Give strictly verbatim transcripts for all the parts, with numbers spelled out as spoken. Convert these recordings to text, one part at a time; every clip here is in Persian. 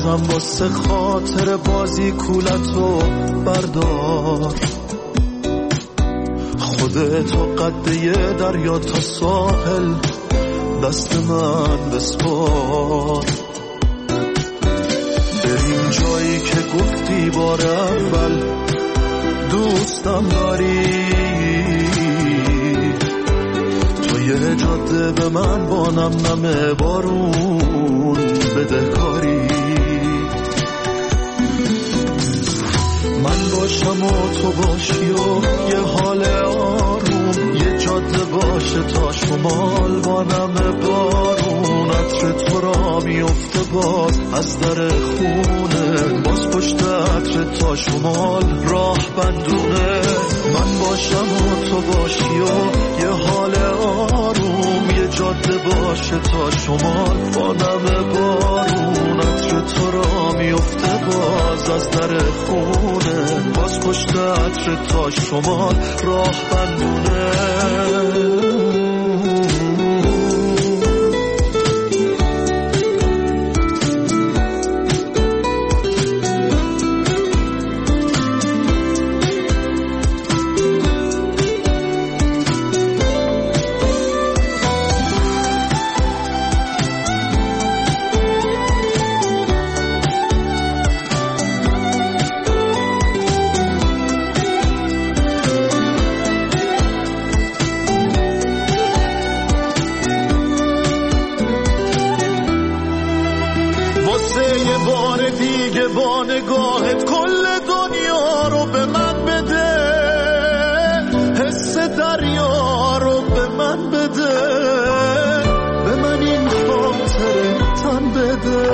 باشم واسه خاطر بازی کولتو بردار، خودتو قده یه دریا تا ساحل دست من بسپار. بریم جایی که گفتی بار اول دوستم داری، تو یه جاده به من با نم نم بارون بده کاری. من باشم و تو باشی و یه حال آروم، یه جاده باشه تا شمال با نم بارون. عطر تو را میفته باز از در خونه، باز پشت عطر تا شمال راه بندونه. من باشم و تو باشی و یه حال آروم، یه جاده باشه تا شمال با نم بارون. عطر تو را میفته باز از در خونه، باز پشت عطر تا شمال راه بندونه. با نگاهت کل دنیا رو به من بده، حس دریا رو به من بده، به من این خاطره تن بده.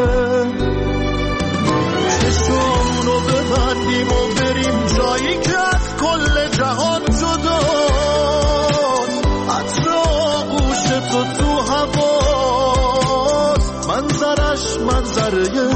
چشمون رو ببندیم و بریم جایی که از کل جهان جداست، عطر آغوش تو تو هواست، منظرش منظره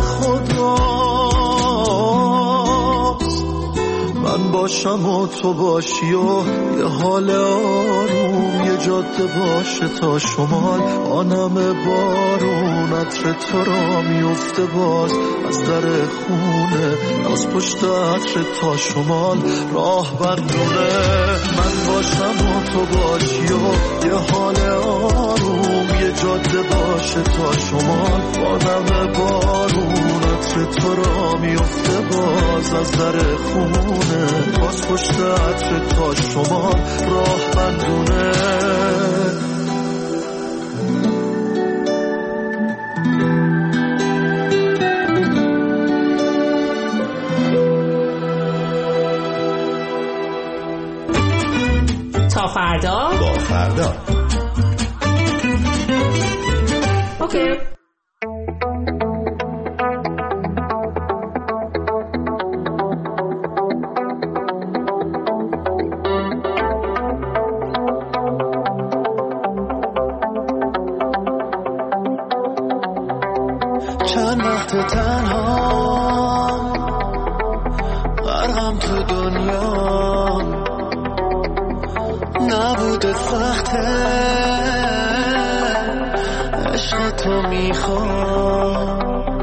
خداست. من باشم و تو باشی و یه حال آروم، یه جاده باشه تا شمال آنم بارون. عطر تو را میفته باز از در خونه، باز پشت عطر تا شمال راه بردونه. من باشم و تو باشی و یه حال آروم، یه جاده باشه تا شمال آنم بارون. عطر تو را میفته باز از در خونه، باز پشت عطر تا شمال راه بندونه. تا فردا با فردا. اوکی. چند وقت تنها غرقم تو دنیا، نبوده سخته عشق تو میخوام،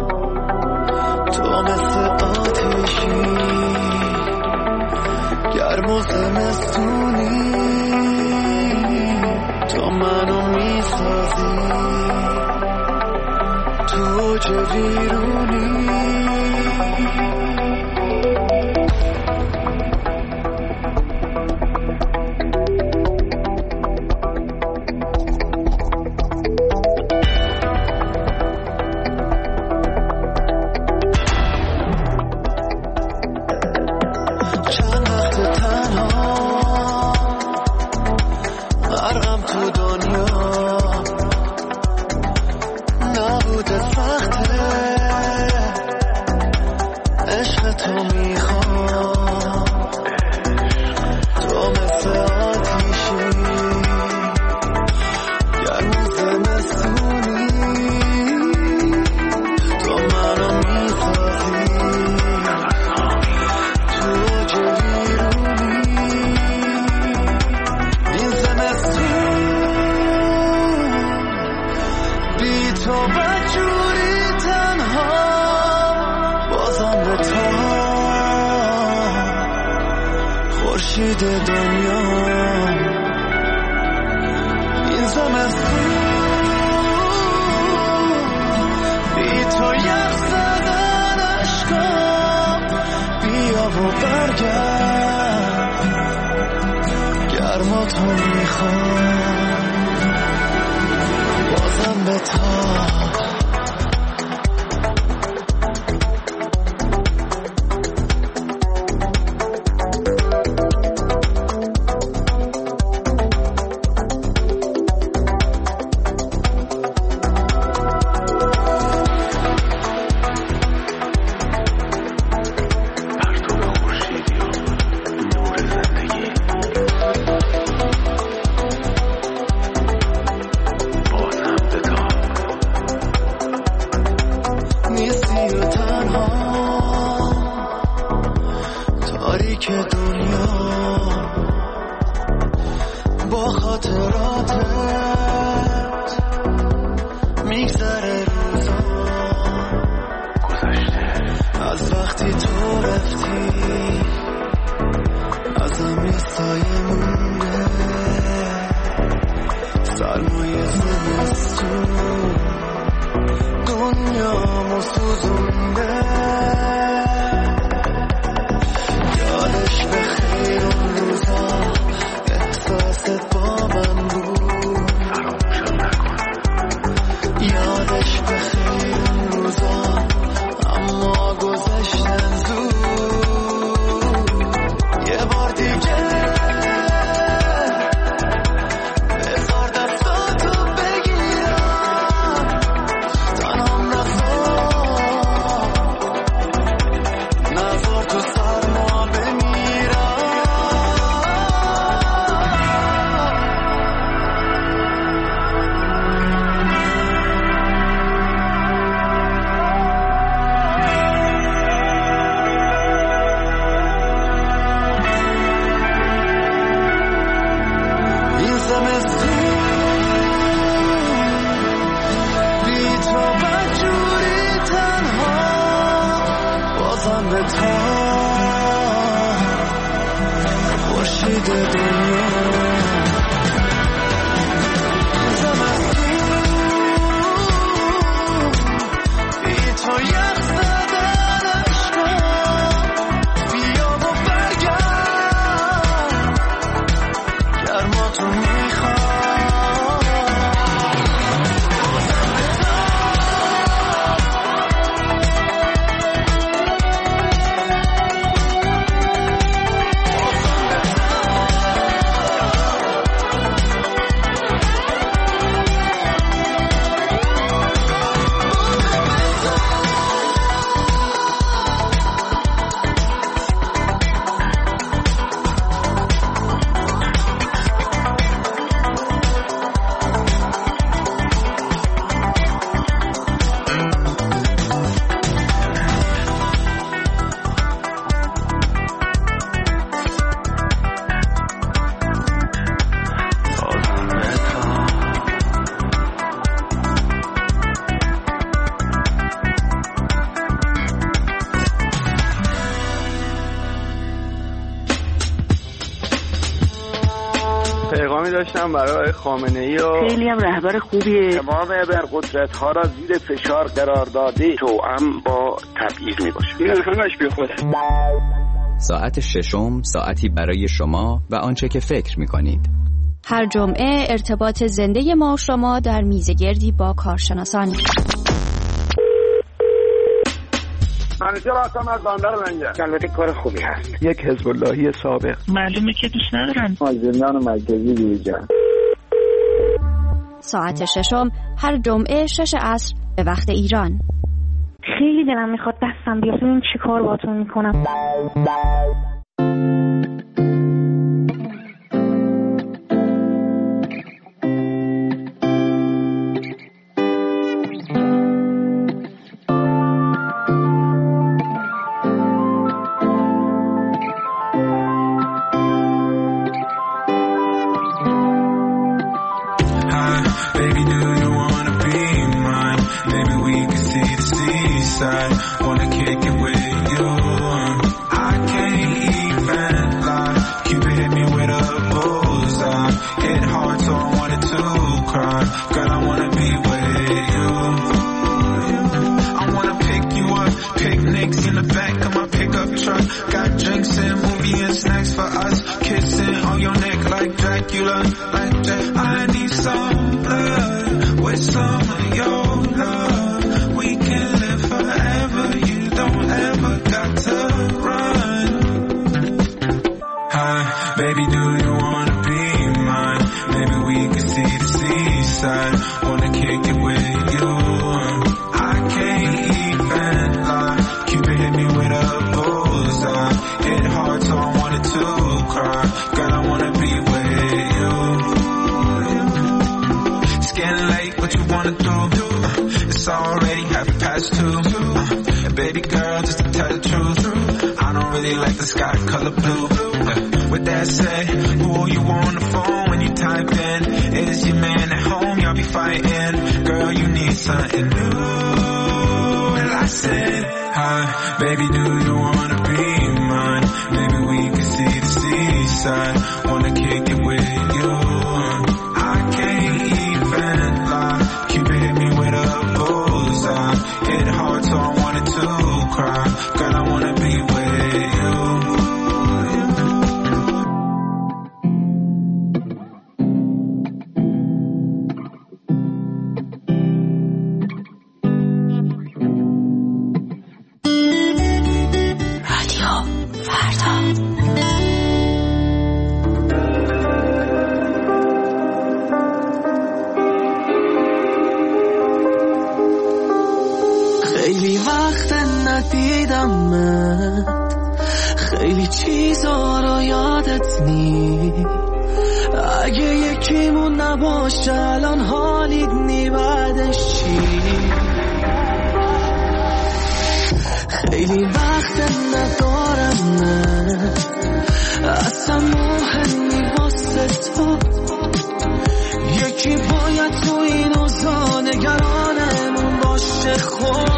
تو مثل آتشی گرم و زمستونی، تو منو میسازی تو اوج ویرونی. خورشید دنیا این زمستون بی تو یخ زدن عشقام بیا و برگرد گرما تو میخوام بازم به تاب داشتم برای خامنه‌ای و خیلی هم رهبر خوبیه. تمام ابرقدرت‌ها را زیر فشار قرار داده توأم با تبعیض میباشه. این همش بی خوده. ساعت ششم ساعتی برای شما و آنچه که فکر میکنید. هر جمعه ارتباط زنده ما و شما در میزگردی با کارشناسان. منیجر هستم از بندر منجر. البته کار خوبی هست. یک حزب اللهی سابق. معلومه که دوست ندارن. از زندان مرکزی بیرون. ساعت ششم هر جمعه شش عصر به وقت ایران. خیلی دلم میخواد دستم بیاد ببینم چی کار باهاتون میکنم. Wanna kick it with you. I can't for us. Kissing on your neck like Dracula, like Jack. I need some blood with some of your love. We can live forever. You don't ever got to run. Hi, baby, do you wanna be mine? Maybe we can see the seaside. Wanna kick it with you. I can't even lie. Cupid hit me with a bullseye. Hit hard so I wanted to cry. Girl, I wanna be with you. It's getting late, what you wanna do? Uh, it's already half past two. Uh, and baby girl, just to tell the truth, I don't really like the sky color blue. Uh, with that said, who you on the phone when you type in? Is your man at home? Y'all be fighting. Girl, you need something new. And I said, hi, baby, do you wanna be mine? Maybe we can see the seaside. Wanna kick it with you. I can't even lie. Cupid hit me with a bullseye. Hit hard so I wanted to cry. Girl, I wanna be with you. خیلی وقت ندیدمت، خیلی چیزا رو یادت نی. اگه یکیمون نباشه الان حالیت نی بعدش چی؟ خیلی وقت ندارمت، اصلا مهمی واسه تو. یکی باید تو این اوضاع نگرانمون باشه. خود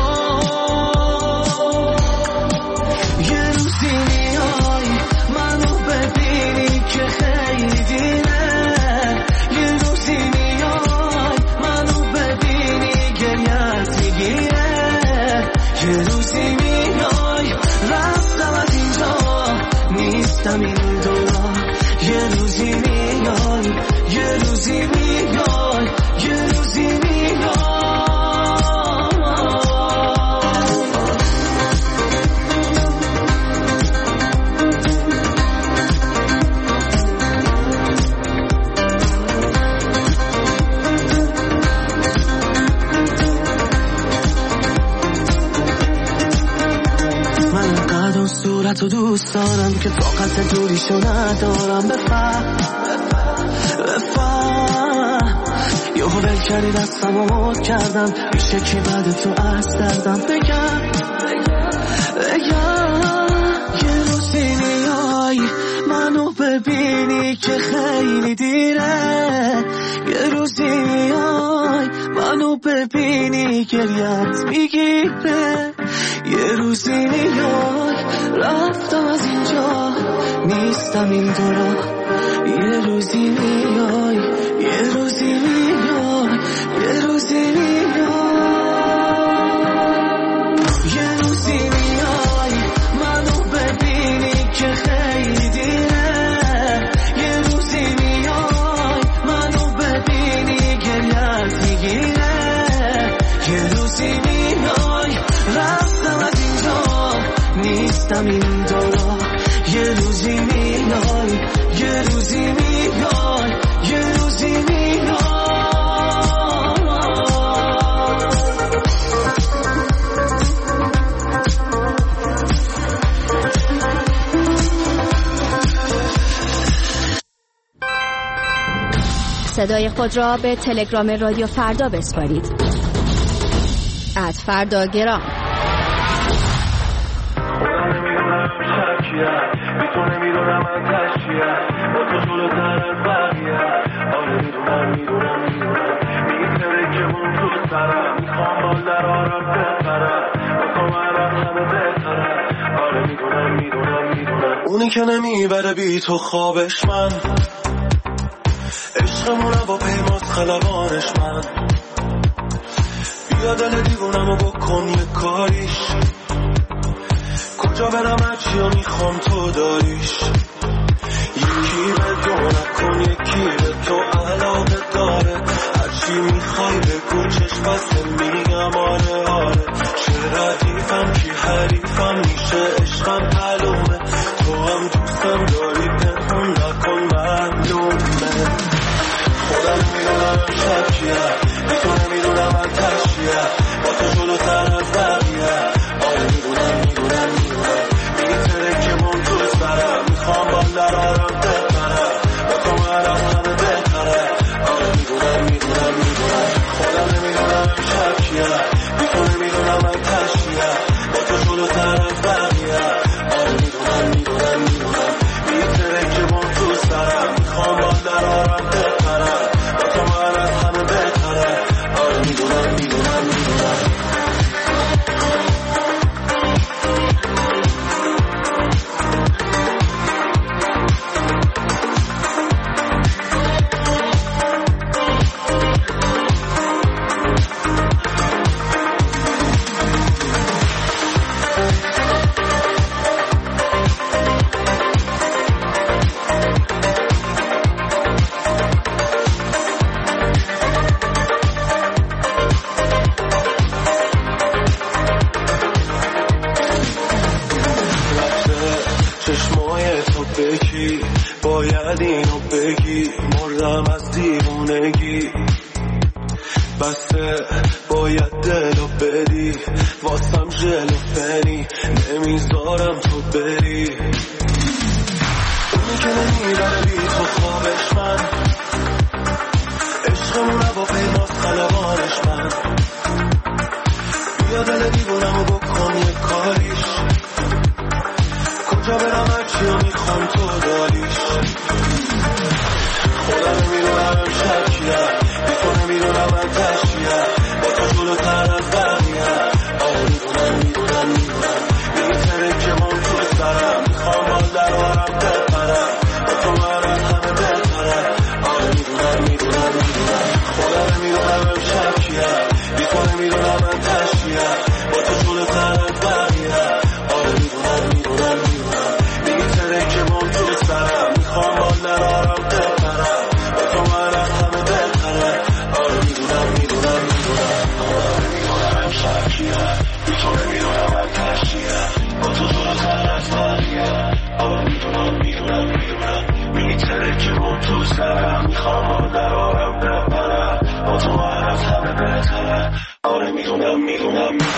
یه روزی میای منو ببینی که خیلی دیره. یه روزی میای منو ببینی گریت میگیره. یه روزی میای رفتم از اینجا نیستم این دورا. یه روزی میای یه روزی میای یه روزی میای. صورتو دوست دارم که طاقت دوریشو ندارم. بفهم بفهم یهو ول کردی دستمو مد کردم. میشه کی بعد تو از دردم بگم بگم. یه روزی میای منو ببینی که خیلی دیره. یه روزی میای منو ببینی گریت میگیره. یه روزی میای رفتم از اینجا نیستم این دورا. یه روزی میای یه روزی میای یه روزی میای. یه روزی میای منو ببینی که خیلی دیره. یه روزی میای منو ببینی گریت میگیره. یه روزی میای رفتم از اینجا نیستم این دورا. یه روزی میای یه روزی میای یه روزی میای. صدای خود را به تلگرام رادیو فردا بسپارید. ات فردا گرام. میتونه میدونم از تشکیه با تو جلوتر از بقیه. آره میدونم میدونم میدونم میتره که اون تو سرم. میخوام با درارا بپرم با تو من رفتم بهتره. آره میدونم میدونم میدونم اونی که نمیبره بی تو خوابش من. عشقمونه با پیماز خلبانش من. بیا دل دیوونمو بکن یه کاریش. کجا برم هرچی ها میخوام تو داریش. باید اینو بگی مردم از دیوونگی بسته باید دلو بدی واسم ژل و فنی نمیذارم تو بری اونی که نمیبره بی تو خوابش من عشقمونه با پیماز خلبانش من بیا دل دیوونمو بکن یه کاریش کجا برم هرچی رو میخوام تو داریش خودم نمیدونم امشب چیه بی تو نمیدونم من تشیه با تو جلوتر از بقیه آره میدونم میدونم میدونم میتره که من تو سرم میخوام حال در آرم بپرم با تو من از همه بهترم آره میدونم میدونم میدونم خودم نمیدونم امشب چیه بی تو نمیدونم من تشیه با تو جلوتر از بقیه آره میدونم میدونم میدونم میتره که من تو سرم میخوام حال در آرم بپرم با تو من از همه بهترم آره میدونم میدونم میدونم آره میدونم امشب چیه بی تو نمیدونم من تشیه با تو جلوتر از بقیه آره میدونم میدونم میدونم میتره که من تو سرم میخوام حال در آرم بپرم با تو من از همه بهترم آره میدونم میدونم میدونم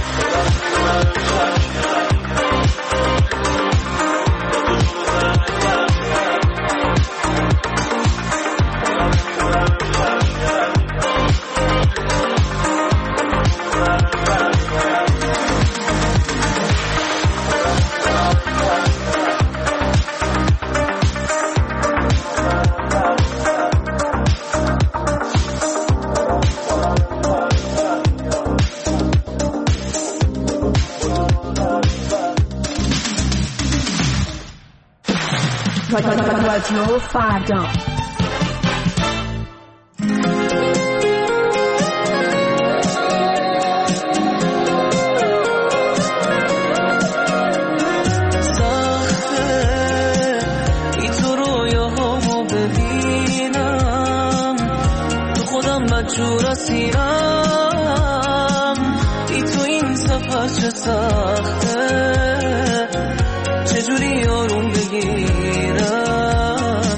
رادیو فردا مجبور اسیرم ای تو این سفر چه سخته چجوری آروم بگیرم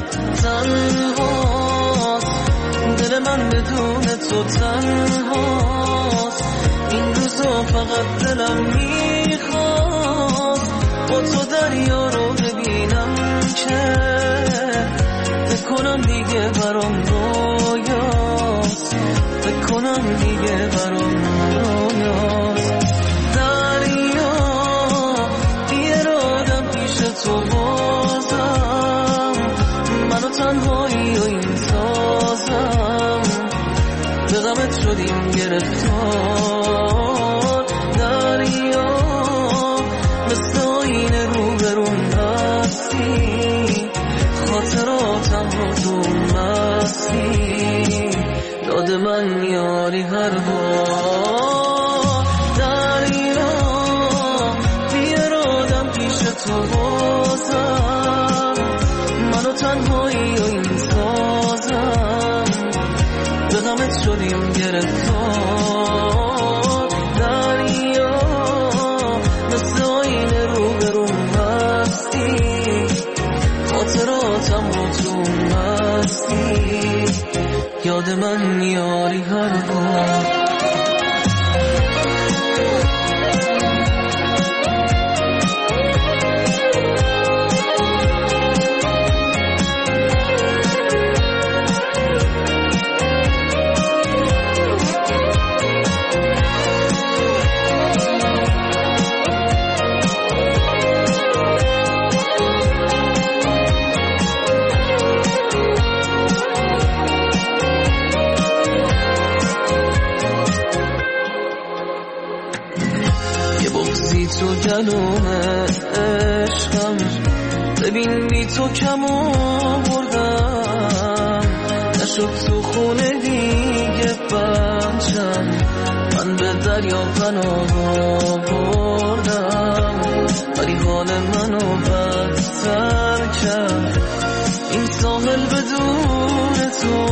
تنهاست دل من بدون تو تنهاست این روزا فقط دلم میخواست با تو دریا رو ببینم که بکنم دیگه برام رویاست بکنم دیگه برام رویاست دریا بیرادم پیش تو بازم منو تنهایی و این سازم به غمت شدیم گرفتار دریا مثل آینه رو برون هستی خاطراتم رو تو مستی یاد من میاری هر بار دریا بیرادم پیش تو بازم منو تنهایی و این سازم به غمت شدیم گرفتار دریا مثل آینه رو برون هستی خاطراتم رو تو مستی یاد من میاری هر بار تو جلوم عشقم ببین بی تو کم آوردم نشد تو خونه دیگه بچم من به دریا پناه آوردم ولی حال منو بدتر کرد این ساحل بدون تو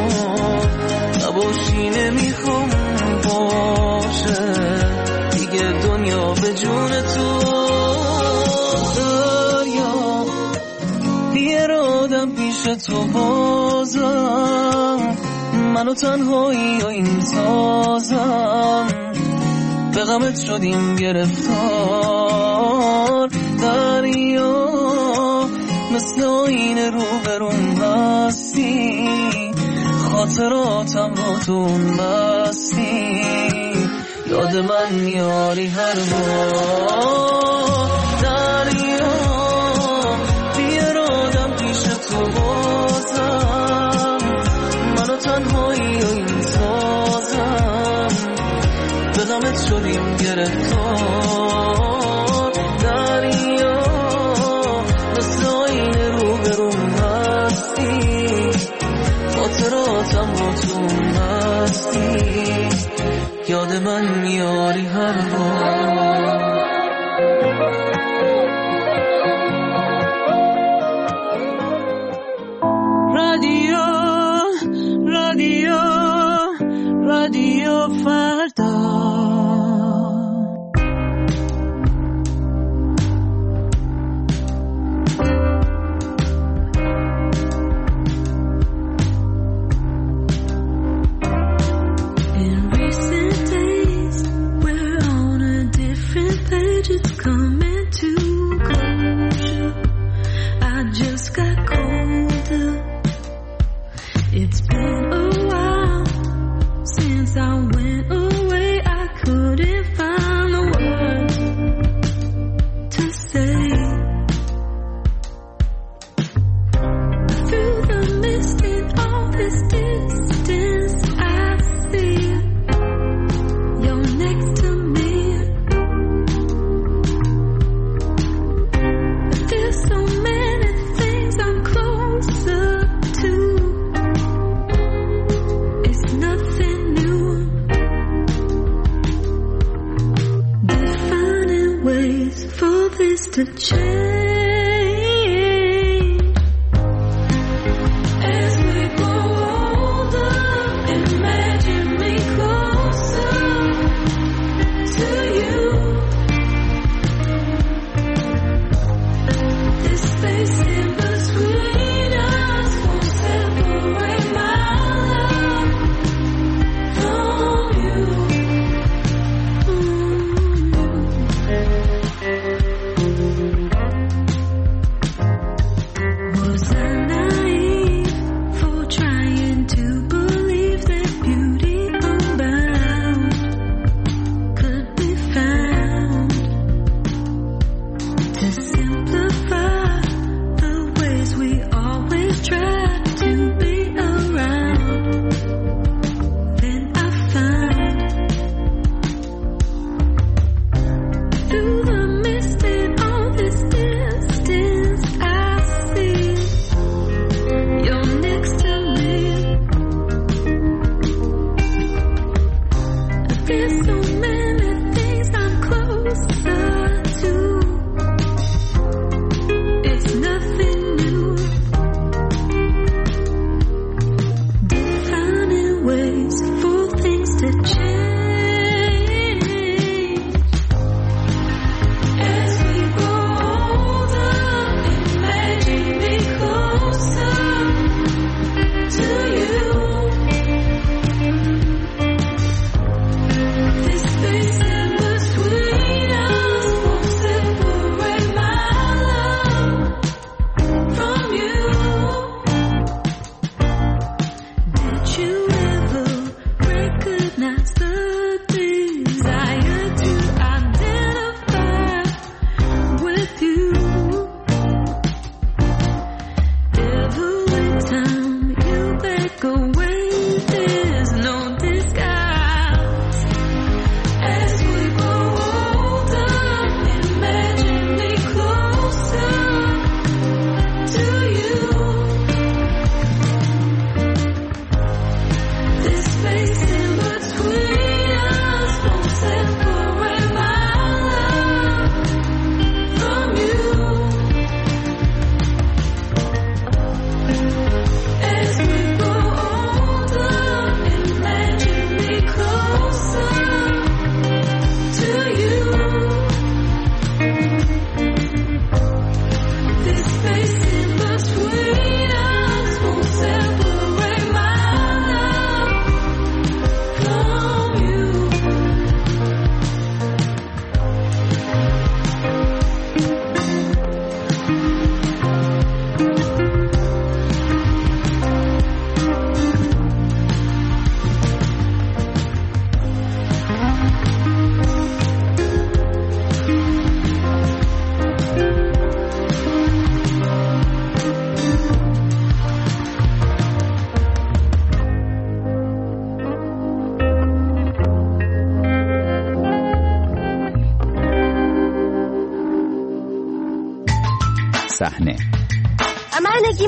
نباشی نمیخوام باشه دیگه دنیا به جون تو دریا بیرادم آدم پیش تو بازم، منو تنهایی و این سازم، به غمت شدیم گرفتار. دریا مثل آینه رو برون بستی، خاطراتم رو تون بستی، یاد من میاری هر بار. دریا بیار آدم پیش تو بازم، منو تنهایی و این سازم، به غمت شدیم گرفتار. دریا مثل آینه رو برون هستی، خاطراتم رو تون هستی، یاد من میاری هر بار. رادیو رادیو رادیو فردا. To change as we grow older, imagine me closer to you. This space in between us won't separate my love from you.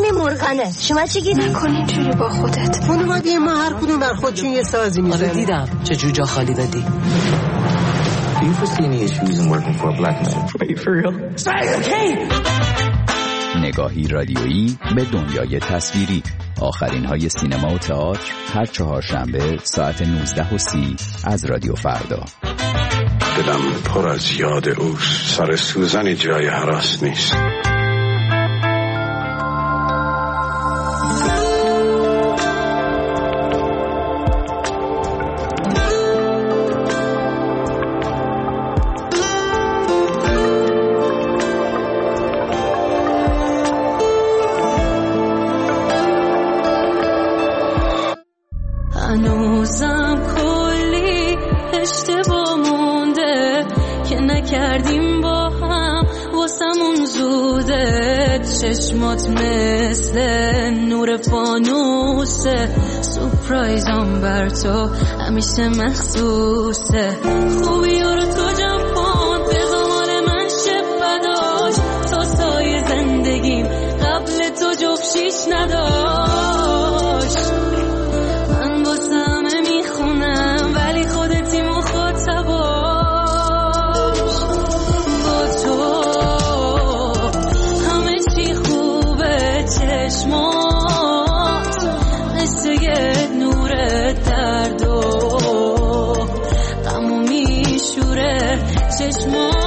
مرغنه. شما چی گید؟ نکن اینجوری با خودت. خانواده ما هر کدوم بر خودشون یه سازی میزنه. آره دیدم چه جوجا خالی دادی. Do you foresee any issues in working for a black man? Are you for real? نگاهی رادیویی به دنیای تصویری. آخرین های سینما و تئاتر هر چهارشنبه ساعت نوزده و سی از رادیو فردا. دلم پر از یاد اوست. سر سوزنی جای هراس نیست. هنوزم کلی اشتباه مونده که نکردیم با هم واسمون زوده. چشمات مثل نور فانوسه، سورپرایزم بر تو همیشه مخصوصه. خوبی رو تو جمع کن به زمان من شب بداش، تا سایه زندگیم قبل تو جفشیش نداشت. من واسه همه میخونم ولی خودتی مخاطباش. با تو همه چی خوبه، چشمات مثل یه نور درد و غمو میشوره. چشمات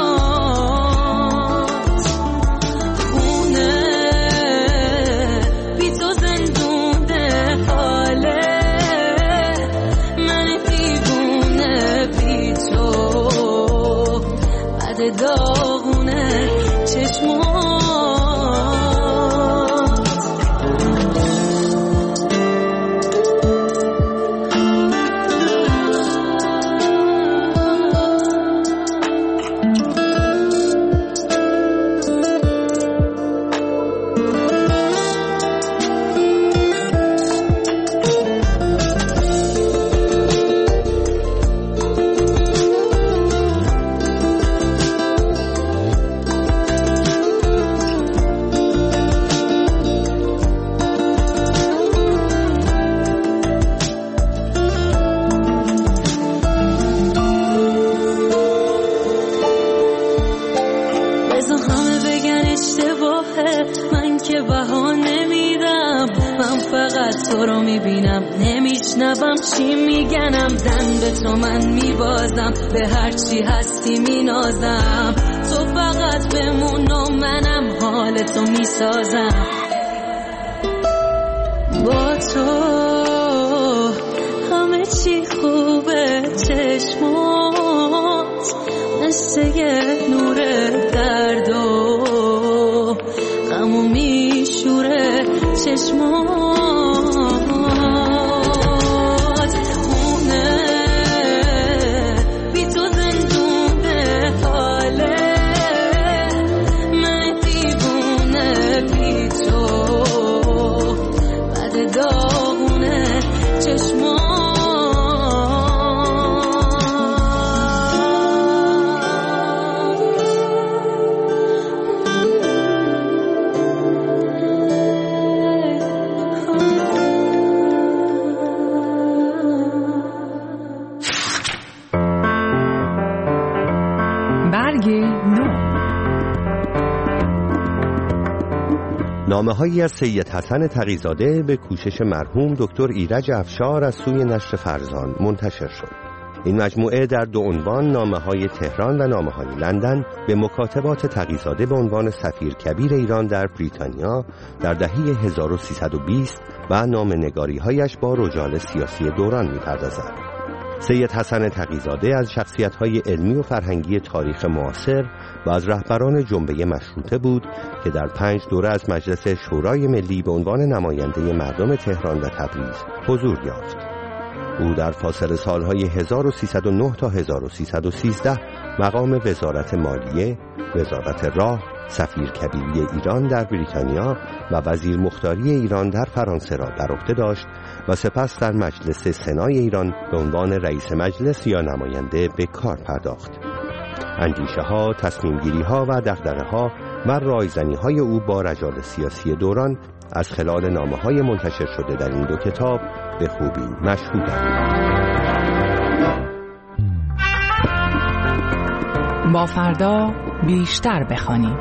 داغونه. چشمات تو رو میبینم نمیشنوم چی میگنم. زن به تو من میبازم، به هر چی هستی مینازم. تو فقط بمون و منم حال تو میسازم. با تو همه چی خوبه، چشمات مثل یه نور درد و غمو میشوره. چشمات نامه‌هایی از سید حسن تقی‌زاده به کوشش مرحوم دکتر ایرج افشار از سوی نشر فرزان منتشر شد. این مجموعه در دو عنوان، نامه‌های تهران و نامه‌های لندن، به مکاتبات تقی‌زاده به عنوان سفیر کبیر ایران در بریتانیا در دهه هزار و سیصد و بیست و نامه‌نگاری‌هایش با رجال سیاسی دوران می‌پردازد. سید حسن تقی‌زاده از شخصیت‌های علمی و فرهنگی تاریخ معاصر و از رهبران جنبه مشروطه بود که در پنج دوره از مجلس شورای ملی به عنوان نماینده مردم تهران و تبریز حضور یافت. او در فاصله سالهای هزار و سیصد و نه تا هزار و سیصد و سیزده مقام وزارت مالیه، وزارت راه، سفیر کبیری ایران در بریتانیا و وزیر مختاری ایران در فرانسه را بر عهده داشت و سپس در مجلس سنای ایران به عنوان رئیس مجلس یا نماینده به کار پرداخت. اندیشه ها، تصمیم گیری ها و دغدغه ها و رایزنی‌های او با رجال سیاسی دوران از خلال نامه‌های منتشر شده در این دو کتاب به خوبی مشهودند. با فردا بیشتر بخوانیم.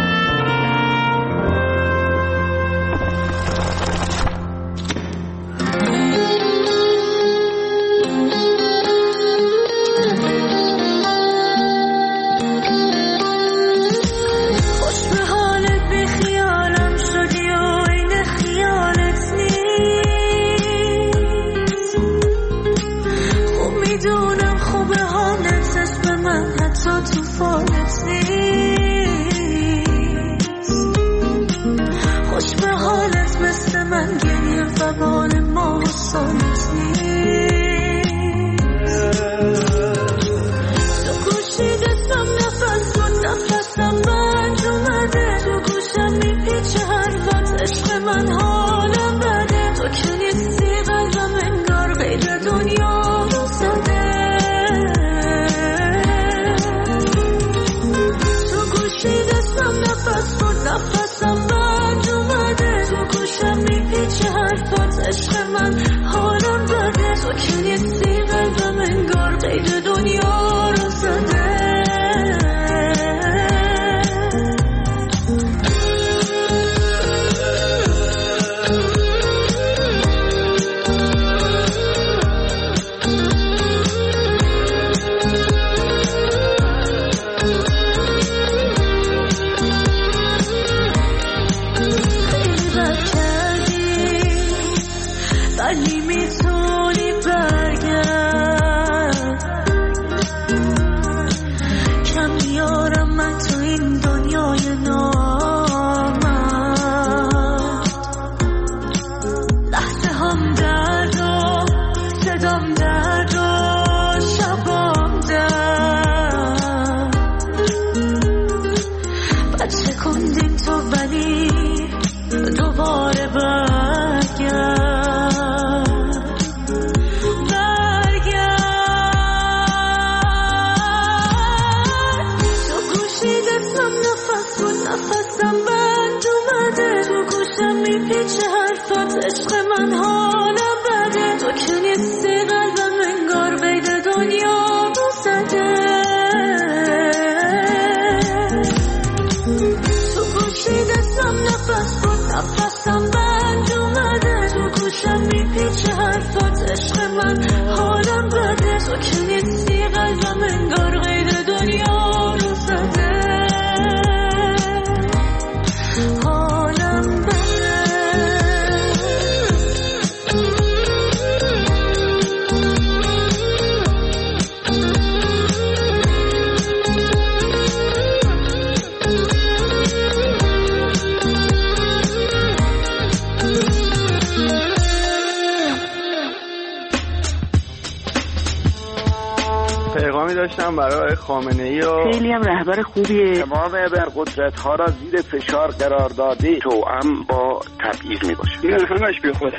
داشتم برای خامنه‌ای و خیلی هم رهبر خوبیه. تمام ابرقدرت ها را زیر فشار قرار داده توأم با تبعیض میباشه. این همش بیخوده.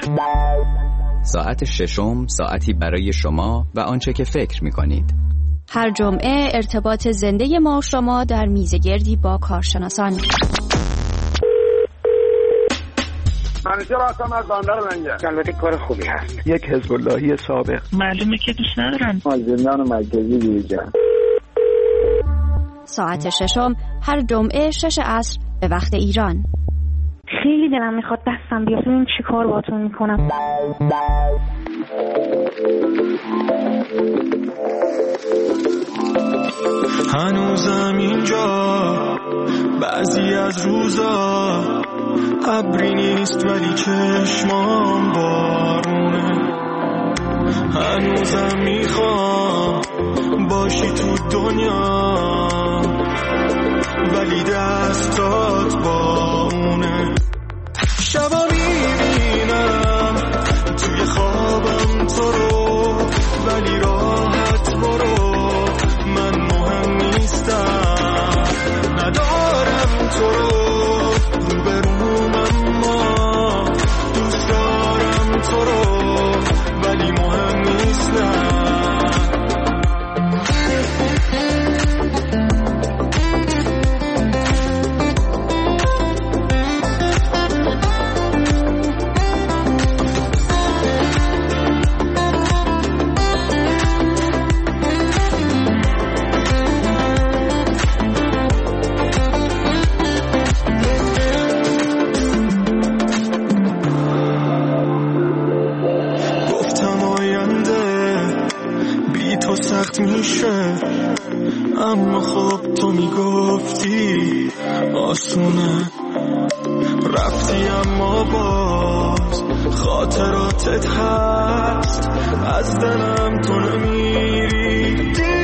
ساعت ششم ساعتی برای شما و آنچه که فکر میکنید. هر جمعه ارتباط زنده ما و شما در میزگردی با کارشناسان. منیجر هستم از بندر منجر. البته کار خوبی هست. یک حزب اللهی سابق. معلومه که دوست ندارن. از زندان مرکزی بیرون. ساعت ششم هر جمعه شش عصر به وقت ایران. خیلی دلم میخواد دستم بیاد ببین چی کار باهاتون میکنم. هنوزم اینجا بعضی از روزا ابری نیست ولی چشمام بارونه. هنوزم میخوام باشی تو دنیا ولی دستات با اونه. شبا میبینم توی خوابم تو رو ولی راحت برو، من مهم نیستم، ندارم تو رو روبروم اما دوست دارم تو رو ولی مهم نیستم. میشه، اما خب تو میگفتی آسونه. رفتی اما باز خاطراتت هست، از دلم تو نمیری.